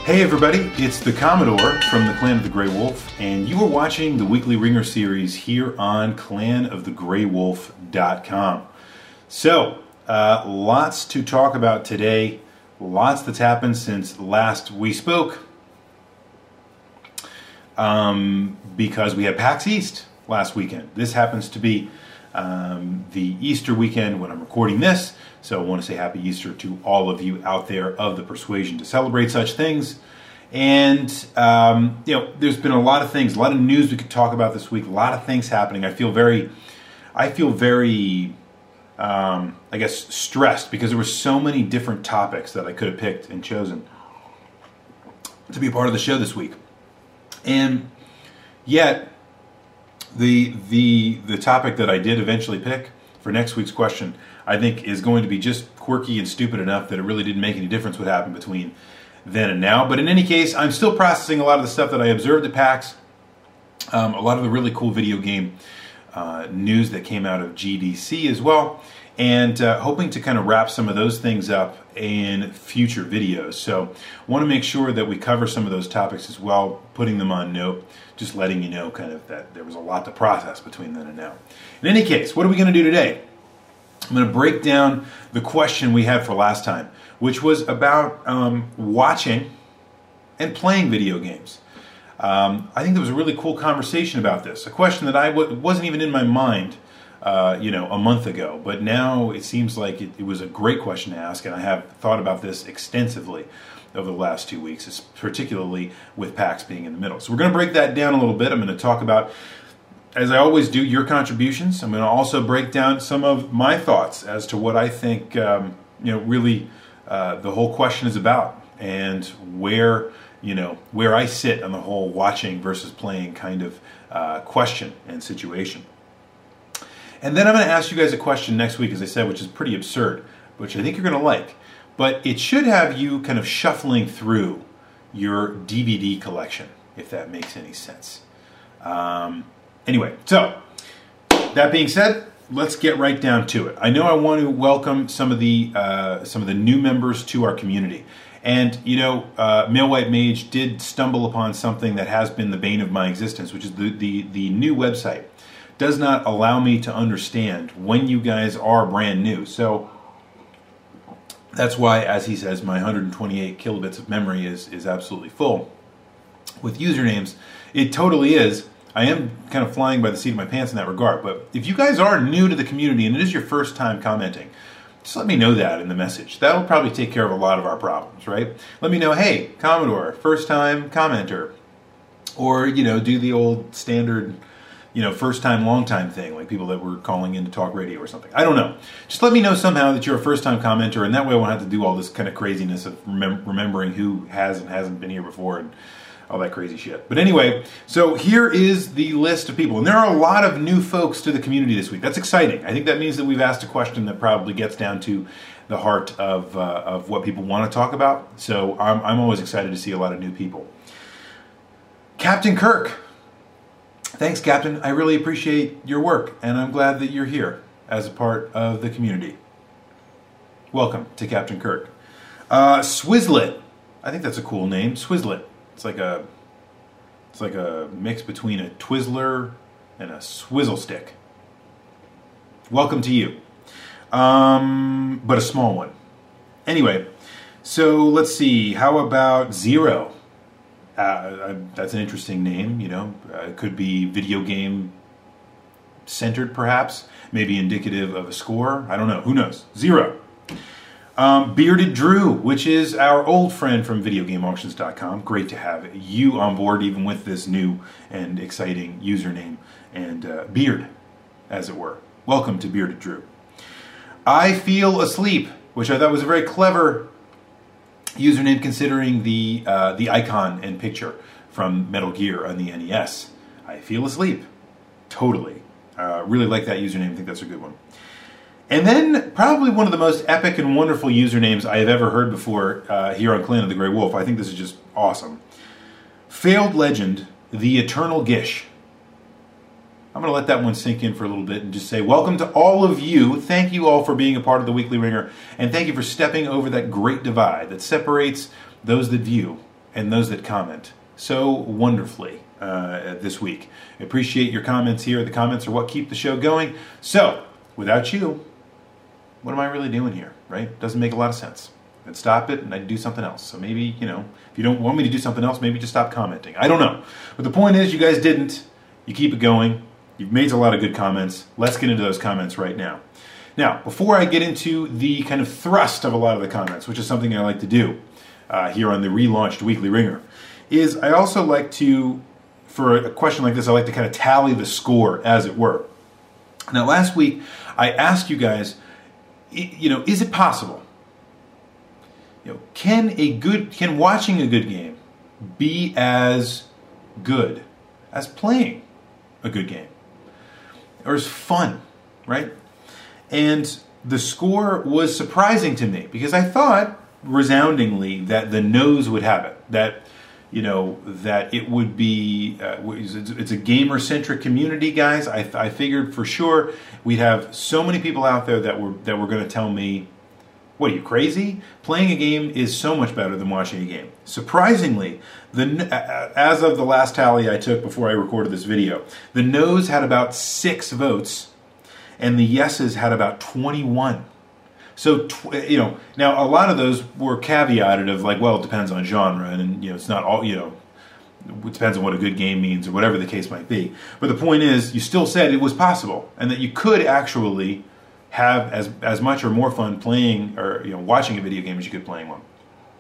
Hey everybody, it's the Commodore from the Clan of the Grey Wolf, and you are watching the Weekly Ringer series here on clanofthegreywolf.com. So, lots to talk about today, lots that's happened since last we spoke, because we had PAX East last weekend. This happens to be the Easter weekend when I'm recording this, so I want to say Happy Easter to all of you out there of the persuasion to celebrate such things. And, there's been a lot of things, a lot of news we could talk about this week, a lot of things happening. I feel very, stressed because there were so many different topics that I could have picked and chosen to be a part of the show this week. And yet, the topic that I did eventually pick for next week's question, I think is going to be just quirky and stupid enough that it really didn't make any difference what happened between then and now. But in any case, I'm still processing a lot of the stuff that I observed at PAX, a lot of the really cool video game news that came out of GDC as well, and hoping to kind of wrap some of those things up in future videos. So want to make sure that we cover some of those topics as well, putting them on note, just letting you know kind of that there was a lot to process between then and now. In any case, what are we going to do today? I'm going to break down the question we had for last time, which was about watching and playing video games. I think there was a really cool conversation about this, a question that wasn't even in my mind a month ago, but now it seems like it was a great question to ask, and I have thought about this extensively over the last 2 weeks, particularly with PAX being in the middle. So we're going to break that down a little bit. I'm going to talk about, as I always do, your contributions. I'm going to also break down some of my thoughts as to what I think, really the whole question is about, and where I sit on the whole watching versus playing kind of question and situation. And then I'm going to ask you guys a question next week, as I said, which is pretty absurd, which I think you're going to like. But it should have you kind of shuffling through your DVD collection, if that makes any sense. Anyway, so that being said, let's get right down to it. I know I want to welcome some of the new members to our community. And, Male White Mage did stumble upon something that has been the bane of my existence, which is the new website. Does not allow me to understand when you guys are brand new. So that's why, as he says, my 128 kilobits of memory is absolutely full with usernames. It totally is. I am kind of flying by the seat of my pants in that regard. But if you guys are new to the community and it is your first time commenting, just let me know that in the message. That'll probably take care of a lot of our problems, right? Let me know, hey, Commodore, first time commenter. Or, do the old standard, first time, long time thing, like people that were calling in to talk radio or something. I don't know. Just let me know somehow that you're a first time commenter, and that way I won't have to do all this kind of craziness of remembering who has and hasn't been here before and all that crazy shit. But anyway, so here is the list of people. And there are a lot of new folks to the community this week. That's exciting. I think that means that we've asked a question that probably gets down to the heart of what people want to talk about. So I'm always excited to see a lot of new people. Captain Kirk. Thanks, Captain. I really appreciate your work, and I'm glad that you're here as a part of the community. Welcome to Captain Kirk. Swizzlet. I think that's a cool name. Swizzlet. It's like a mix between a Twizzler and a Swizzle stick. Welcome to you. But a small one. Anyway, so let's see. How about Zero? That's an interesting name, It could be video game centered, perhaps. Maybe indicative of a score. I don't know. Who knows? Zero. Bearded Drew, which is our old friend from VideoGameAuctions.com. Great to have you on board, even with this new and exciting username and beard, as it were. Welcome to Bearded Drew. I Feel Asleep, which I thought was a very clever username considering the icon and picture from Metal Gear on the NES. I Feel Asleep. Totally. Really like that username. I think that's a good one. And then probably one of the most epic and wonderful usernames I have ever heard before here on Clan of the Grey Wolf. I think this is just awesome. Failed Legend, The Eternal Gish. I'm going to let that one sink in for a little bit and just say welcome to all of you. Thank you all for being a part of the Weekly Ringer, and thank you for stepping over that great divide that separates those that view and those that comment so wonderfully this week. I appreciate your comments here. The comments are what keep the show going. So, without you, what am I really doing here, right? Doesn't make a lot of sense. I'd stop it and I'd do something else. So maybe, if you don't want me to do something else, maybe just stop commenting. I don't know. But the point is, you guys didn't. You keep it going. You've made a lot of good comments. Let's get into those comments right now. Now, before I get into the kind of thrust of a lot of the comments, which is something I like to do here on the relaunched Weekly Ringer, is I also like to, for a question like this, I like to kind of tally the score, as it were. Now, last week, I asked you guys, is it possible? Can watching a good game be as good as playing a good game? Or as fun, right? And the score was surprising to me because I thought resoundingly that the no's would have it. That it would be, it's a gamer-centric community, guys. I figured for sure we'd have so many people out there that were going to tell me, what, are you crazy? Playing a game is so much better than watching a game. Surprisingly, as of the last tally I took before I recorded this video, the no's had about 6 votes, and the yeses had about 21. So, now a lot of those were caveated of like, well, it depends on genre, and it's not all, it depends on what a good game means or whatever the case might be. But the point is, you still said it was possible, and that you could actually have as much or more fun playing or watching a video game as you could playing one.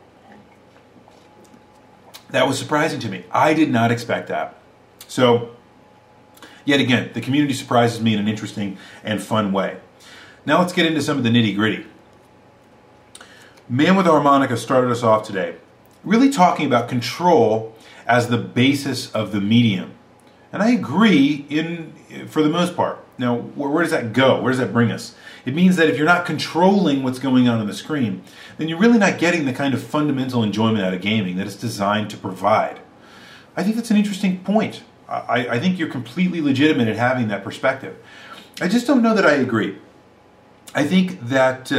That was surprising to me. I did not expect that. So, yet again, the community surprises me in an interesting and fun way. Now let's get into some of the nitty-gritty. Man with Harmonica started us off today really talking about control as the basis of the medium. And I agree for the most part. Now, where does that go? Where does that bring us? It means that if you're not controlling what's going on the screen, then you're really not getting the kind of fundamental enjoyment out of gaming that it's designed to provide. I think that's an interesting point. I think you're completely legitimate at having that perspective. I just don't know that I agree. I think that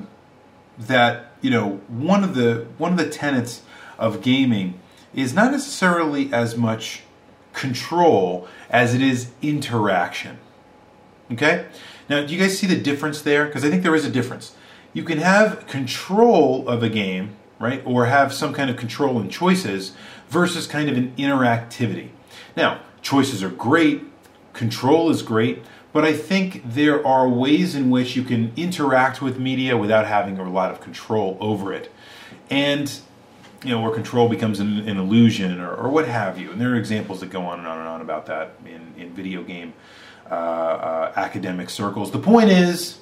one of the tenets of gaming is not necessarily as much control as it is interaction. Okay? Now, do you guys see the difference there? Because I think there is a difference. You can have control of a game, right, or have some kind of control in choices versus kind of an interactivity. Now, choices are great, control is great, but I think there are ways in which you can interact with media without having a lot of control over it. And, where control becomes an illusion or what have you. And there are examples that go on and on and on about that in video game academic circles. The point is,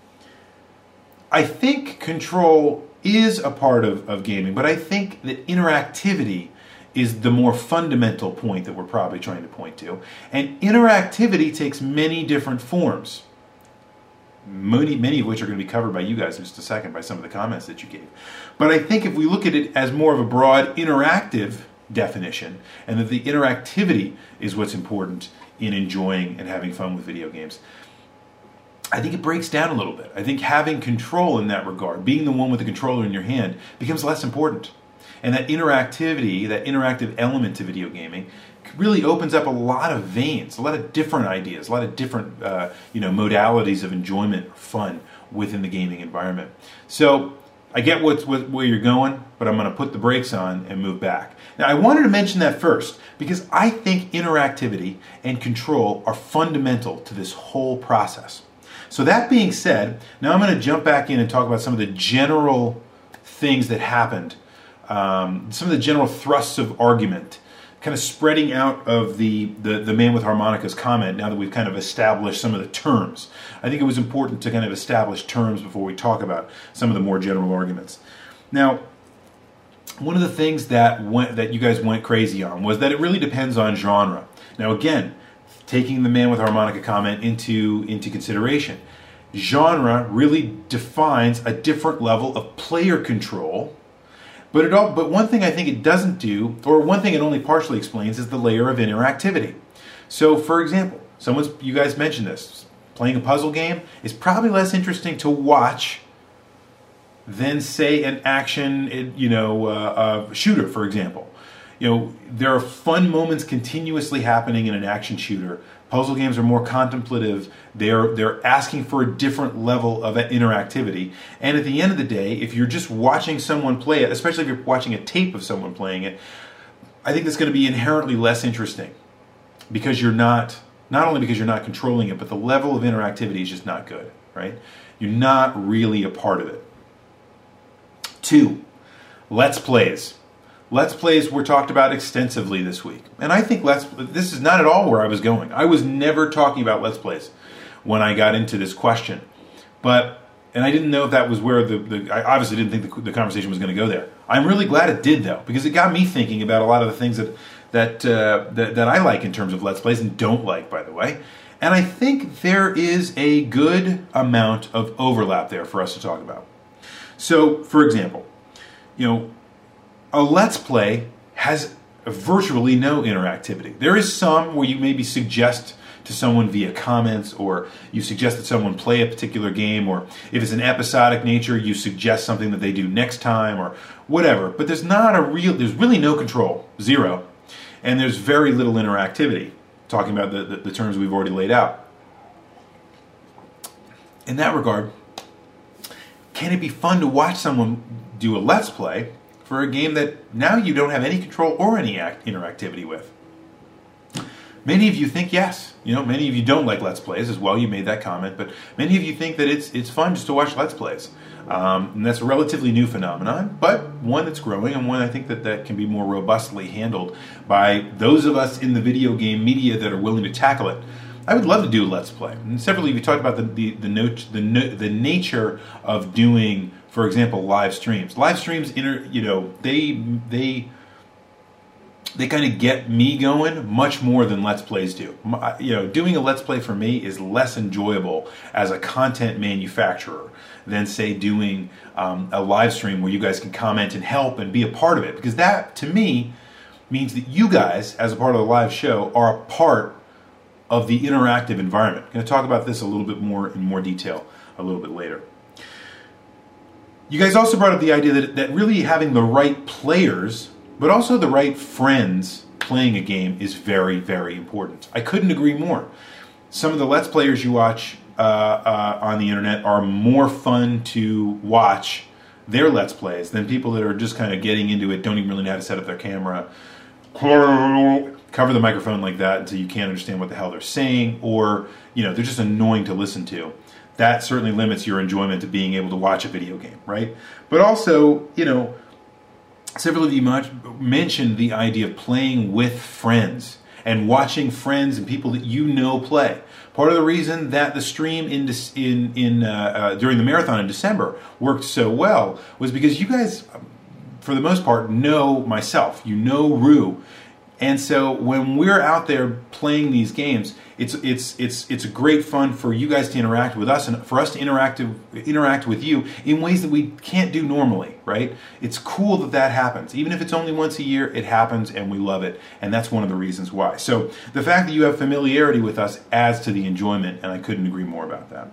I think control is a part of gaming, but I think that interactivity is the more fundamental point that we're probably trying to point to. And interactivity takes many different forms, many of which are going to be covered by you guys in just a second by some of the comments that you gave. But I think if we look at it as more of a broad interactive definition, and that the interactivity is what's important in enjoying and having fun with video games, I think it breaks down a little bit. I think having control in that regard, being the one with the controller in your hand, becomes less important. And that interactivity, that interactive element to video gaming, really opens up a lot of veins, a lot of different ideas, a lot of different modalities of enjoyment or fun within the gaming environment. So I get where you're going, but I'm going to put the brakes on and move back. Now, I wanted to mention that first because I think interactivity and control are fundamental to this whole process. So that being said, now I'm going to jump back in and talk about some of the general things that happened, some of the general thrusts of argument, kind of spreading out of the Man with Harmonica's comment now that we've kind of established some of the terms. I think it was important to kind of establish terms before we talk about some of the more general arguments. Now, one of the things that you guys went crazy on was that it really depends on genre. Now, again, taking the Man with Harmonica comment into consideration, genre really defines a different level of player control. But one thing I think it doesn't do, or one thing it only partially explains, is the layer of interactivity. So, for example, you guys mentioned this, playing a puzzle game is probably less interesting to watch than, say, an action, shooter, for example. There are fun moments continuously happening in an action shooter. Puzzle games are more contemplative. They're asking for a different level of interactivity. And at the end of the day, if you're just watching someone play it, especially if you're watching a tape of someone playing it, I think that's going to be inherently less interesting because not only because you're not controlling it, but the level of interactivity is just not good, right? You're not really a part of it. 2, Let's Plays. Let's Plays were talked about extensively this week. And I think this is not at all where I was going. I was never talking about Let's Plays when I got into this question. And I didn't know if that was where I obviously didn't think the conversation was going to go there. I'm really glad it did, though, because it got me thinking about a lot of the things that I like in terms of Let's Plays and don't like, by the way. And I think there is a good amount of overlap there for us to talk about. So, for example, a Let's Play has virtually no interactivity. There is some where you maybe suggest to someone via comments, or you suggest that someone play a particular game, or if it's an episodic nature, you suggest something that they do next time, or whatever. But there's really no control, zero, and there's very little interactivity, talking about the terms we've already laid out. In that regard, can it be fun to watch someone do a Let's Play for a game that now you don't have any control or any interactivity with? Many of you think yes. Many of you don't like Let's Plays as well. You made that comment, but many of you think that it's fun just to watch Let's Plays. And that's a relatively new phenomenon, but one that's growing, and one I think that can be more robustly handled by those of us in the video game media that are willing to tackle it. I would love to do a Let's Play. And several of you talked about the nature of doing, for example, live streams. Live streams, they kind of get me going much more than Let's Plays do. Doing a Let's Play for me is less enjoyable as a content manufacturer than, say, doing a live stream where you guys can comment and help and be a part of it. Because that, to me, means that you guys, as a part of the live show, are a part of the interactive environment. I'm going to talk about this a little bit more in more detail a little bit later. You guys also brought up the idea that really having the right players, but also the right friends playing a game is very, very important. I couldn't agree more. Some of the Let's Players you watch on the internet are more fun to watch their Let's Plays than people that are just kind of getting into it, don't even really know how to set up their camera, cover the microphone like that until you can't understand what the hell they're saying, or they're just annoying to listen to. That certainly limits your enjoyment of being able to watch a video game, right? But also, several of you mentioned the idea of playing with friends and watching friends and people that play. Part of the reason that the stream during the marathon in December worked so well was because you guys, for the most part, know myself. You know Rue. And so when we're out there playing these games, it's a great fun for you guys to interact with us and for us to interact with you in ways that we can't do normally, right? It's cool that happens. Even if it's only once a year, it happens and we love it. And that's one of the reasons why. So the fact that you have familiarity with us adds to the enjoyment, and I couldn't agree more about that.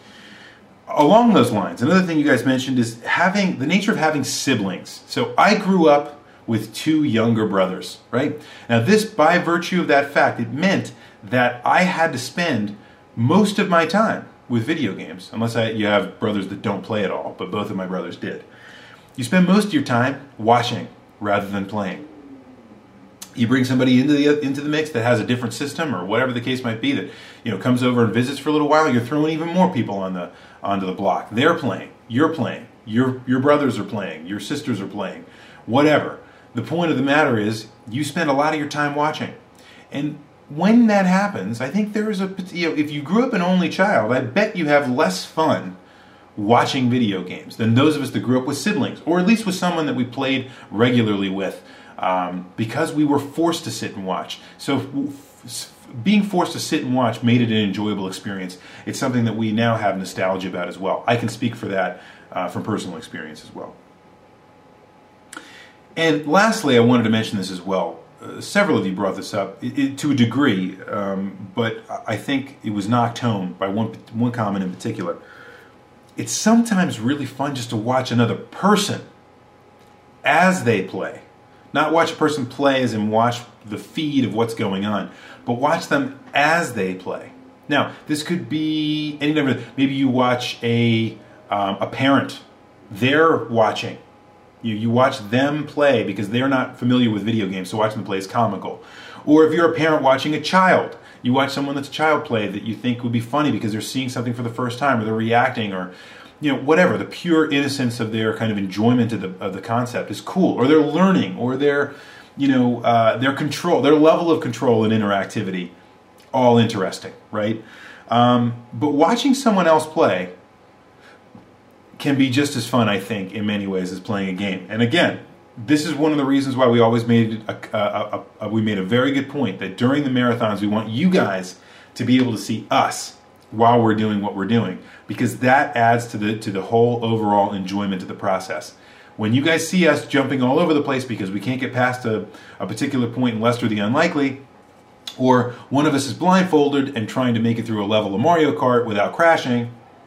Along those lines, another thing you guys mentioned is the nature of having siblings. So I grew up with 2 younger brothers, right? Now this, by virtue of that fact, it meant that I had to spend most of my time with video games, unless you have brothers that don't play at all, but both of my brothers did. You spend most of your time watching rather than playing. You bring somebody into the mix that has a different system or whatever the case might be that comes over and visits for a little while. You're throwing even more people onto the block. They're playing. You're playing. Your brothers are playing. Your sisters are playing. Whatever. The point of the matter is you spend a lot of your time watching. And when that happens, I think there is if you grew up an only child, I bet you have less fun watching video games than those of us that grew up with siblings, or at least with someone that we played regularly with, because we were forced to sit and watch. So being forced to sit and watch made it an enjoyable experience. It's something that we now have nostalgia about as well. I can speak for that from personal experience as well. And lastly, I wanted to mention this as well. Several of you brought this up to a degree, but I think it was knocked home by one comment in particular. it's sometimes really fun just to watch another person as they play. Not watch a person play as in watch the feed of what's going on, but watch them as they play. Now, this could be any number. Maybe you watch a parent. They're watching. You watch them play because they're not familiar with video games, so watching them play is comical. Or if you're a parent watching a child, you watch someone that's a child play that you think would be funny because they're seeing something for the first time, or they're reacting, or whatever. The pure innocence of their kind of enjoyment of the concept is cool. Or they're learning, or their control, their level of control and interactivity, all interesting, right? But watching someone else play can be just as fun, I think, in many ways as playing a game. And again, this is one of the reasons why we always made we made a very good point that during the marathons we want you guys to be able to see us while we're doing what we're doing, because that adds to the whole overall enjoyment of the process. When you guys see us jumping all over the place because we can't get past a particular point in Lester the Unlikely, or one of us is blindfolded and trying to make it through a level of Mario Kart without crashing,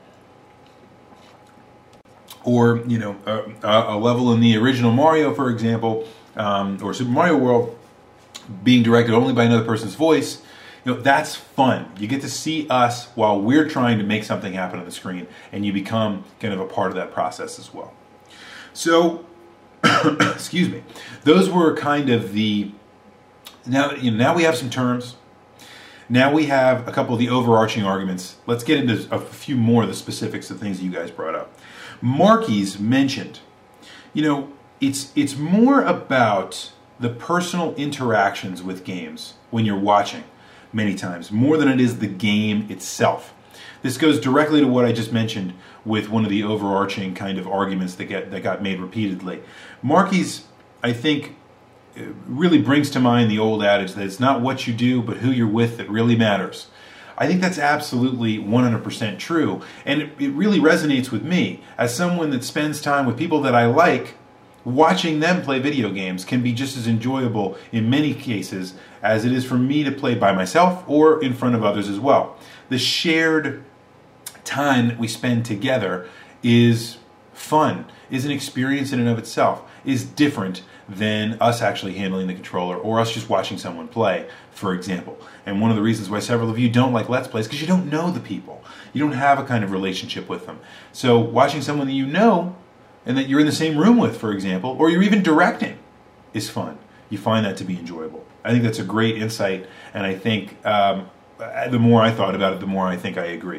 or a level in the original Mario, for example, or Super Mario World being directed only by another person's voice, that's fun. You get to see us while we're trying to make something happen on the screen, and you become kind of a part of that process as well. So, excuse me. Those were kind of the now we have some terms. Now we have a couple of the overarching arguments. Let's get into a few more of the specifics of things that you guys brought up. Marky's mentioned, it's more about the personal interactions with games when you're watching many times, more than it is the game itself. This goes directly to what I just mentioned with one of the overarching kind of arguments that got made repeatedly. Marky's, I think, really brings to mind the old adage that it's not what you do, but who you're with that really matters. I think that's absolutely 100% true, and it really resonates with me. As someone that spends time with people that I like, watching them play video games can be just as enjoyable in many cases as it is for me to play by myself or in front of others as well. The shared time that we spend together is fun, is an experience in and of itself, is different than us actually handling the controller or us just watching someone play, for example. And one of the reasons why several of you don't like Let's Plays is because you don't know the people. You don't have a kind of relationship with them. So watching someone that you know and that you're in the same room with, for example, or you're even directing, is fun. You find that to be enjoyable. I think that's a great insight, and I think the more I thought about it, the more I think I agree.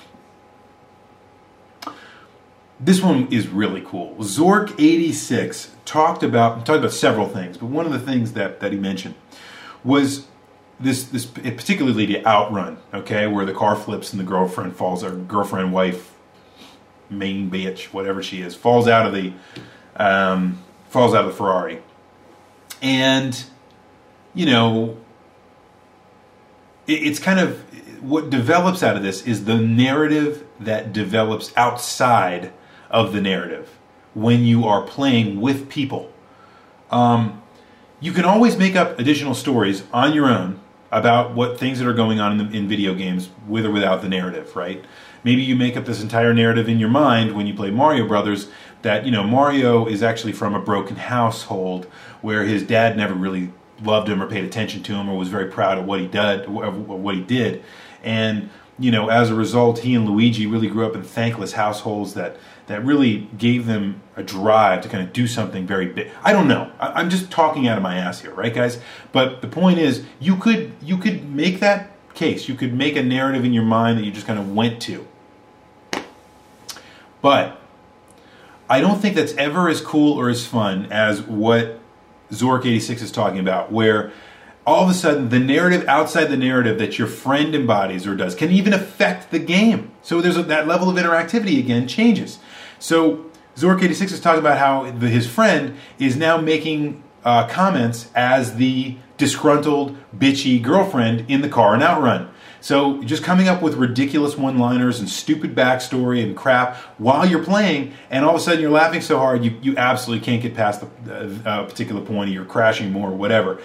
This one is really cool. Zork86 talked about several things, but one of the things that he mentioned was this particularly the outrun, okay, where the car flips and the girlfriend falls, or girlfriend, wife, main bitch, whatever she is, falls out of the Ferrari, and it's kind of what develops out of this is the narrative that develops outside of the narrative when you are playing with people. You can always make up additional stories on your own about what things that are going on in video games with or without the narrative, right? Maybe you make up this entire narrative in your mind when you play Mario Brothers that, Mario is actually from a broken household where his dad never really loved him or paid attention to him or was very proud of what he did. And, as a result, he and Luigi really grew up in thankless households that really gave them a drive to kind of do something very big. I don't know. I'm just talking out of my ass here, right, guys? But the point is, you could make that case. You could make a narrative in your mind that you just kind of went to. But I don't think that's ever as cool or as fun as what Zork86 is talking about, where all of a sudden the narrative outside the narrative that your friend embodies or does can even affect the game. So there's that level of interactivity again changes. So Zork86 is talking about how his friend is now making comments as the disgruntled, bitchy girlfriend in the car and Outrun. So just coming up with ridiculous one-liners and stupid backstory and crap while you're playing, and all of a sudden you're laughing so hard you absolutely can't get past the particular point, or you're crashing more or whatever.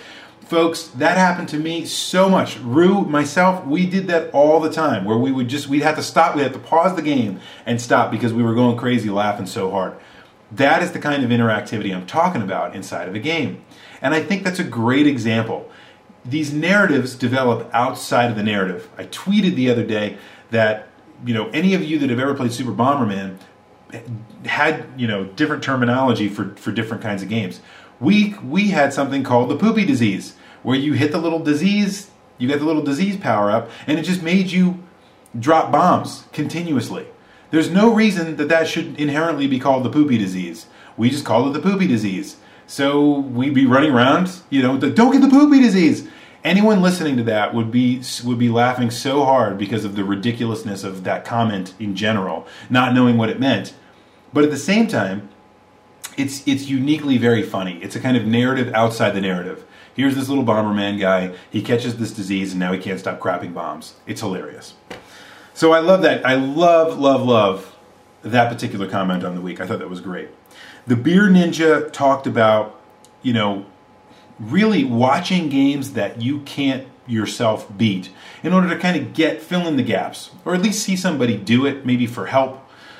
Folks, that happened to me so much. Rue, myself, we did that all the time, where we'd have to stop, we'd have to pause the game and stop because we were going crazy laughing so hard. That is the kind of interactivity I'm talking about inside of a game. And I think that's a great example. These narratives develop outside of the narrative. I tweeted the other day that, any of you that have ever played Super Bomberman had, different terminology for different kinds of games. We had something called the poopy disease, where you hit the little disease, you get the little disease power up, and it just made you drop bombs continuously. There's no reason that should inherently be called the poopy disease. We just called it the poopy disease. So we'd be running around, don't get the poopy disease. Anyone listening to that would be laughing so hard because of the ridiculousness of that comment in general, not knowing what it meant. But at the same time, it's uniquely very funny. It's a kind of narrative outside the narrative. Here's this little Bomberman guy. He catches this disease, and now he can't stop crapping bombs. It's hilarious. So I love that. I love that particular comment on the week. I thought that was great. The Beer Ninja talked about, really watching games that you can't yourself beat in order to kind of fill in the gaps, or at least see somebody do it, maybe for help.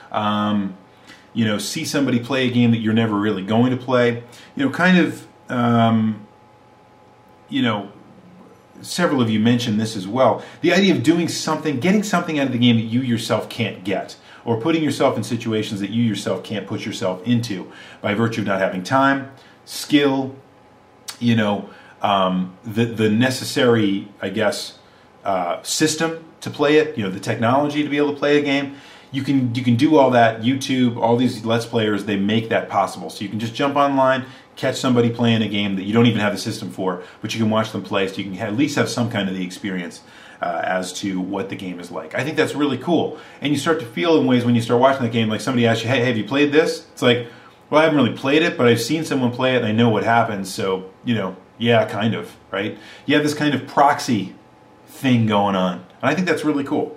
See somebody play a game that you're never really going to play. Several of you mentioned this as well. The idea of doing something, getting something out of the game that you yourself can't get, or putting yourself in situations that you yourself can't put yourself into by virtue of not having time, skill, the necessary, system to play it, the technology to be able to play a game. You can do all that. YouTube, all these Let's Players, they make that possible. So you can just jump online, catch somebody playing a game that you don't even have the system for, but you can watch them play, so you can at least have some kind of the experience as to what the game is like. I think that's really cool. And you start to feel in ways when you start watching the game, like somebody asks you, hey, have you played this? It's like, well, I haven't really played it, but I've seen someone play it and I know what happens, so, yeah, kind of, right? You have this kind of proxy thing going on. And I think that's really cool.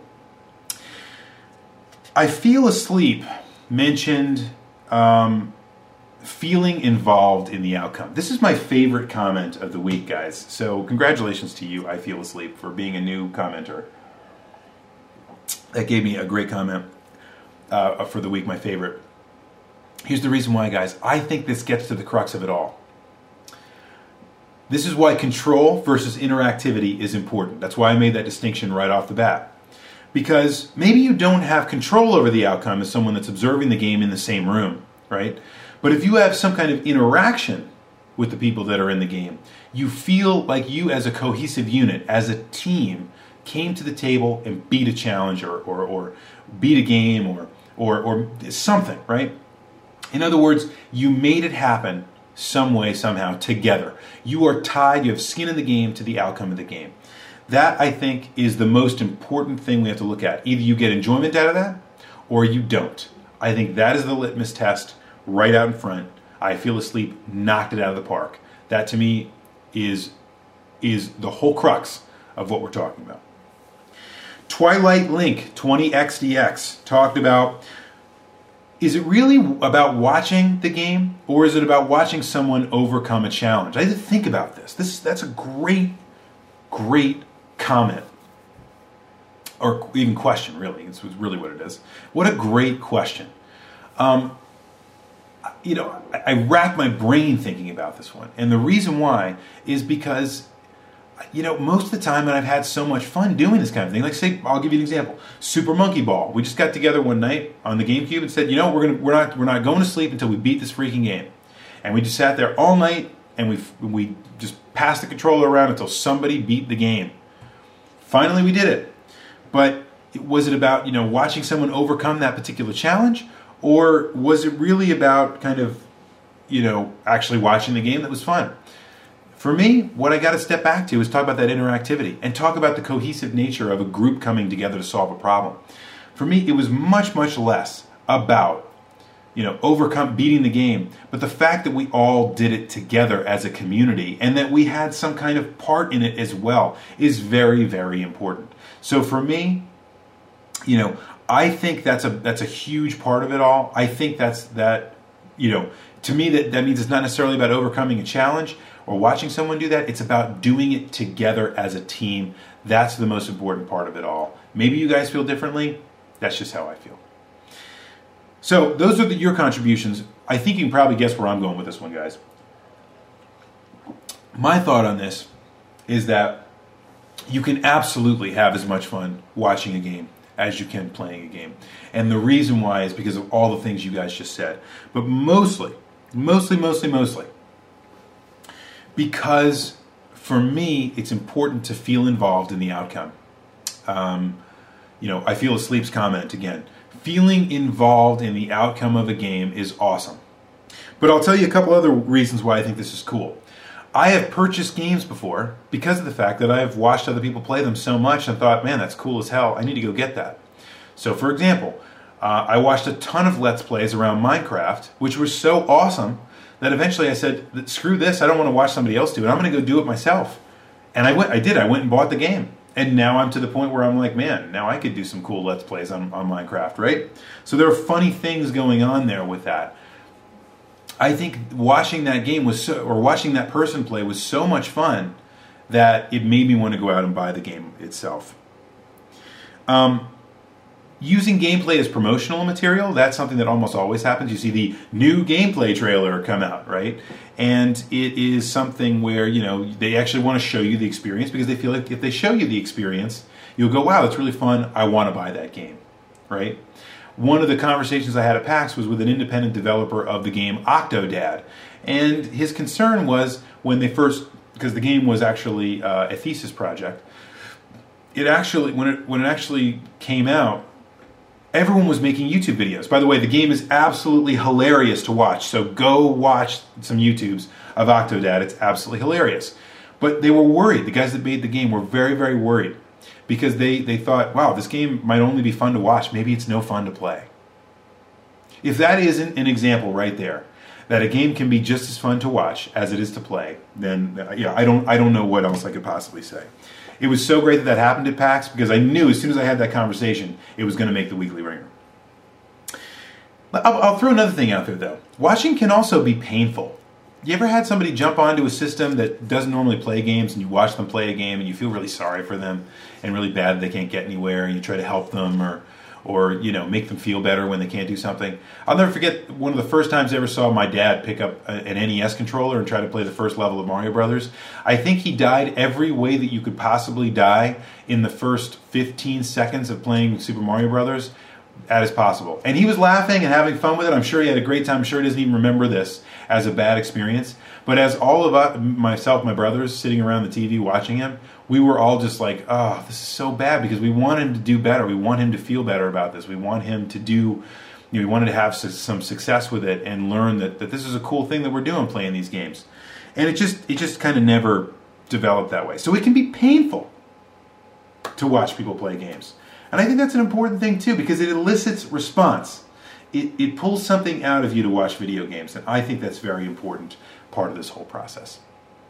I Feel Asleep mentioned feeling involved in the outcome. This is my favorite comment of the week, guys. So congratulations to you, I Feel Asleep, for being a new commenter. That gave me a great comment for the week, my favorite. Here's the reason why, guys. I think this gets to the crux of it all. This is why control versus interactivity is important. That's why I made that distinction right off the bat. Because maybe you don't have control over the outcome as someone that's observing the game in the same room, right? But if you have some kind of interaction with the people that are in the game, you feel like you as a cohesive unit, as a team, came to the table and beat a challenge or beat a game or something, right? In other words, you made it happen some way, somehow, together. You are tied, you have skin in the game to the outcome of the game. That, I think, is the most important thing we have to look at. Either you get enjoyment out of that, or you don't. I think that is the litmus test right out in front. I Feel Asleep knocked it out of the park. That, to me, is the whole crux of what we're talking about. Twilight Link 20XDX talked about, is it really about watching the game, or is it about watching someone overcome a challenge? I had to think about this. That's a great comment, or even question, really. It's really what it is. What a great question. I racked my brain thinking about this one. And the reason why is because, most of the time, and I've had so much fun doing this kind of thing. Like, say, I'll give you an example. Super Monkey Ball. We just got together one night on the GameCube and said, we're not going to sleep until we beat this freaking game. And we just sat there all night, and we just passed the controller around until somebody beat the game. Finally, we did it. But was it about, watching someone overcome that particular challenge? Or was it really about kind of, actually watching the game that was fun? For me, what I got to step back to is talk about that interactivity and talk about the cohesive nature of a group coming together to solve a problem. For me, it was much, much less about, beating the game, but the fact that we all did it together as a community and that we had some kind of part in it as well is very, very important. So for me, I think that's a huge part of it all. I think to me that means it's not necessarily about overcoming a challenge. or watching someone do that. It's about doing it together as a team. That's the most important part of it all. Maybe you guys feel differently. That's just how I feel. So those are your contributions. I think you can probably guess where I'm going with this one, guys. My thought on this is that you can absolutely have as much fun watching a game as you can playing a game. And the reason why is because of all the things you guys just said. But mostly, because for me, it's important to feel involved in the outcome. I feel asleep's comment again. Feeling involved in the outcome of a game is awesome. But I'll tell you a couple other reasons why I think this is cool. I have purchased games before because of the fact that I have watched other people play them so much and thought, man, that's cool as hell. I need to go get that. So, for example, I watched a ton of Let's Plays around Minecraft, which were so awesome that eventually I said, screw this, I don't want to watch somebody else do it. I'm going to go do it myself. And I went and bought the game. And now I'm to the point where I'm like, man, now I could do some cool Let's Plays on Minecraft, right? So there are funny things going on there with that. I think watching that game watching that person play was so much fun that it made me want to go out and buy the game itself. Using gameplay as promotional material, that's something that almost always happens. You see the new gameplay trailer come out, right? And it is something where, they actually want to show you the experience because they feel like if they show you the experience, you'll go, wow, that's really fun. I want to buy that game, right? One of the conversations I had at PAX was with an independent developer of the game Octodad. And his concern was when they first, because the game was actually a thesis project, when it actually came out, everyone was making YouTube videos. By the way, the game is absolutely hilarious to watch. So go watch some YouTubes of Octodad. It's absolutely hilarious. But they were worried. The guys that made the game were very, very worried. Because they thought, wow, this game might only be fun to watch. Maybe it's no fun to play. If that isn't an example right there, that a game can be just as fun to watch as it is to play, then I don't know what else I could possibly say. It was so great that happened at PAX because I knew as soon as I had that conversation, it was going to make the Weekly Ringer. I'll throw another thing out there, though. Watching can also be painful. You ever had somebody jump onto a system that doesn't normally play games and you watch them play a game and you feel really sorry for them and really bad that they can't get anywhere and you try to help them or make them feel better when they can't do something? I'll never forget one of the first times I ever saw my dad pick up an NES controller and try to play the first level of Mario Brothers. I think he died every way that you could possibly die in the first 15 seconds of playing Super Mario Brothers as possible. And he was laughing and having fun with it. I'm sure he had a great time. I'm sure he doesn't even remember this as a bad experience. But as all of us, myself, my brothers, sitting around the TV watching him, we were all just like, oh, this is so bad because we want him to do better. We want him to feel better about this. We want him to do, we wanted to have some success with it and learn that this is a cool thing that we're doing playing these games. And it just kind of never developed that way. So it can be painful to watch people play games. And I think that's an important thing too because it elicits response. It pulls something out of you to watch video games, and I think that's a very important part of this whole process.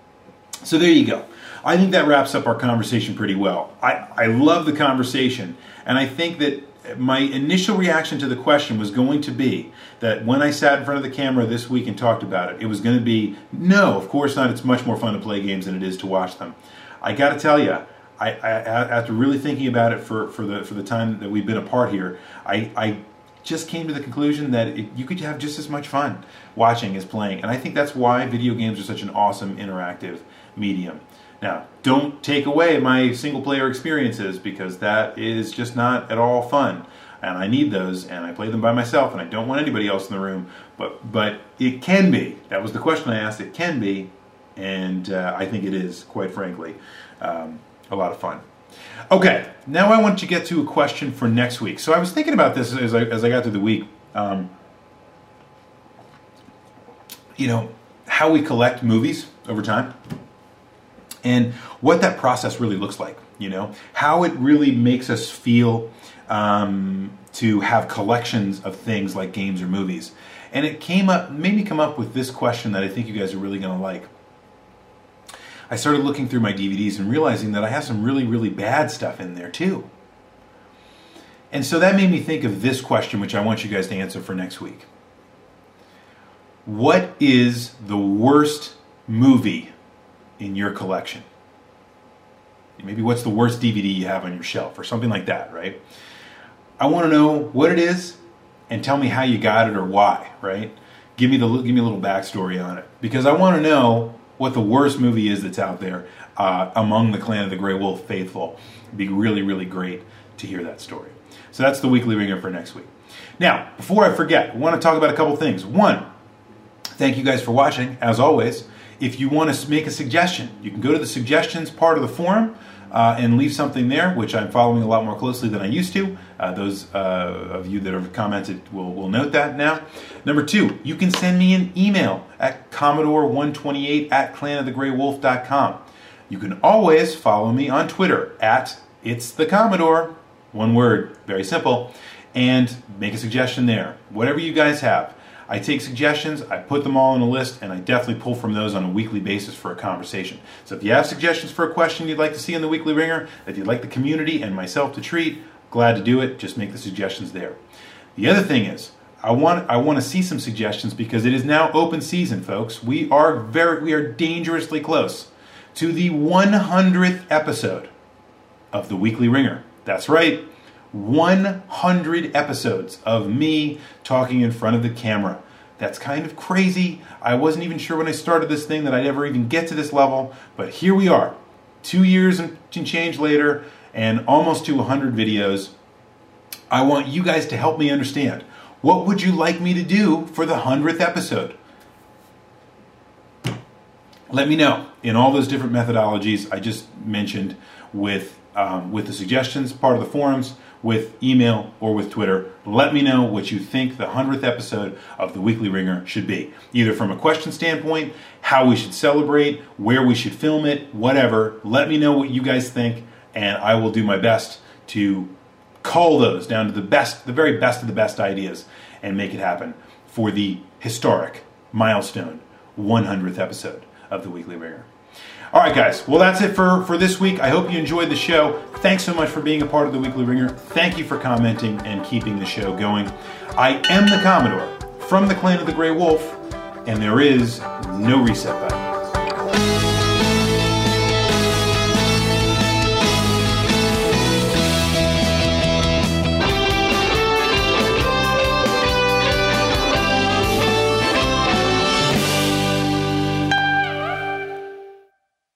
So there you go. I think that wraps up our conversation pretty well. I love the conversation, and I think that my initial reaction to the question was going to be that when I sat in front of the camera this week and talked about it, it was going to be, no, of course not. It's much more fun to play games than it is to watch them. I got to tell you, I after really thinking about it for the time that we've been apart here, I just came to the conclusion that you could have just as much fun watching as playing. And I think that's why video games are such an awesome interactive medium. Now, don't take away my single-player experiences because that is just not at all fun. And I need those, and I play them by myself, and I don't want anybody else in the room. But it can be. That was the question I asked. It can be, and I think it is, quite frankly, a lot of fun. Okay, now I want to get to a question for next week. So I was thinking about this as I got through the week. How we collect movies over time and what that process really looks like. How it really makes us feel to have collections of things like games or movies. And it made me come up with this question that I think you guys are really going to like. I started looking through my DVDs and realizing that I have some really, really bad stuff in there too. And so that made me think of this question, which I want you guys to answer for next week. What is the worst movie in your collection? Maybe what's the worst DVD you have on your shelf or something like that, right? I want to know what it is and tell me how you got it or why, right? Give me a little backstory on it, because I want to know what the worst movie is that's out there among the Clan of the Grey Wolf faithful. It'd be really, really great to hear that story. So that's the Weekly Ringer for next week. Now, before I forget, I want to talk about a couple things. One, thank you guys for watching, as always. If you want to make a suggestion, you can go to the suggestions part of the forum and leave something there, which I'm following a lot more closely than I used to. Those of you that have commented will note that now. Number two, you can send me an email at commodore128@clanofthegraywolf.com. You can always follow me on Twitter at It's the Commodore, one word, very simple, and make a suggestion there. Whatever you guys have. I take suggestions, I put them all on a list, and I definitely pull from those on a weekly basis for a conversation. So if you have suggestions for a question you'd like to see in the Weekly Ringer, that you'd like the community and myself to treat, glad to do it. Just make the suggestions there. The other thing is, I want to see some suggestions, because it is now open season, folks. We are dangerously close to the 100th episode of the Weekly Ringer. That's right. 100 episodes of me talking in front of the camera. That's kind of crazy. I wasn't even sure when I started this thing that I'd ever even get to this level, but here we are, 2 years and change later, and almost to 100 videos. I want you guys to help me understand, what would you like me to do for the 100th episode? Let me know in all those different methodologies I just mentioned, with the suggestions part of the forums, with email, or with Twitter. Let me know what you think the 100th episode of the Weekly Ringer should be. Either from a question standpoint, how we should celebrate, where we should film it, whatever. Let me know what you guys think, and I will do my best to cull those down to the very best of the best ideas, and make it happen for the historic milestone 100th episode of the Weekly Ringer. All right, guys. Well, that's it for this week. I hope you enjoyed the show. Thanks so much for being a part of the Weekly Ringer. Thank you for commenting and keeping the show going. I am the Commodore from the Clan of the Grey Wolf, and there is no reset button.